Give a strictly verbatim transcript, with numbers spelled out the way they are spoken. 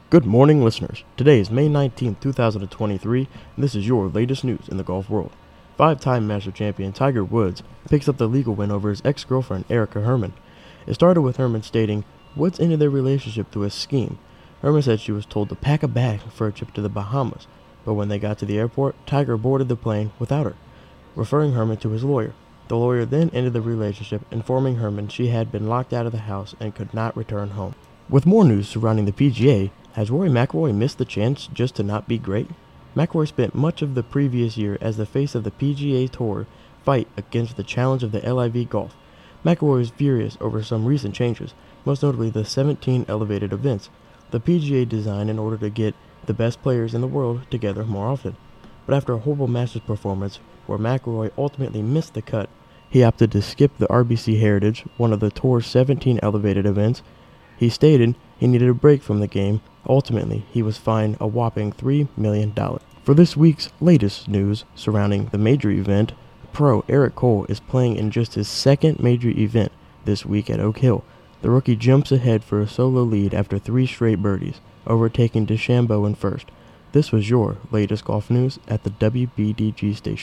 Good morning, listeners. Today is May nineteenth, two thousand twenty-three, and this is your latest news in the golf world. Five-time Master champion Tiger Woods picks up the legal win over his ex-girlfriend Erica Herman. It started with Herman stating Woods ended their relationship through a scheme. Herman said she was told to pack a bag for a trip to the Bahamas, but when they got to the airport, Tiger boarded the plane without her, referring Herman to his lawyer. The lawyer then ended the relationship, informing Herman she had been locked out of the house and could not return home. With more news surrounding the P G A, has Rory McIlroy missed the chance just to not be great? McIlroy spent much of the previous year as the face of the P G A Tour fight against the challenge of the L I V Golf. McIlroy is furious over some recent changes, most notably the seventeen elevated events the P G A designed in order to get the best players in the world together more often. But after a horrible Masters performance where McIlroy ultimately missed the cut, he opted to skip the R B C Heritage, one of the Tour's seventeen elevated events. He stated he needed a break from the game. Ultimately, he was fined a whopping three million dollars. For this week's latest news surrounding the major event, pro Eric Cole is playing in just his second major event this week at Oak Hill. The rookie jumps ahead for a solo lead after three straight birdies, overtaking DeChambeau in first. This was your latest golf news at the W B D G station.